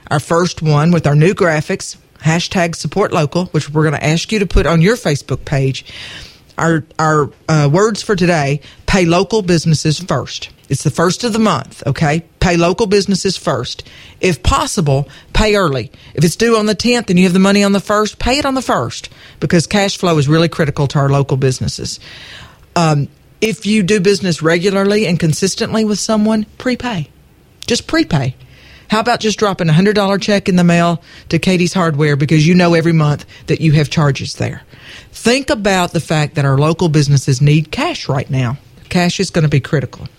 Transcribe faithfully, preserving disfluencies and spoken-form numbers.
Our first one with our new graphics, hashtag support local, which we're going to ask you to put on your Facebook page. Our our uh, words for today: pay local businesses first. It's the first of the month, okay? Pay local businesses first. If possible, pay early. If it's due on the tenth and you have the money on the first, pay it on the first, because cash flow is really critical to our local businesses. Um, if you do business regularly and consistently with someone, prepay. Just prepay. How about just dropping a one hundred dollars check in the mail to Katie's Hardware because you know every month that you have charges there? Think about the fact that our local businesses need cash right now. Cash is going to be critical.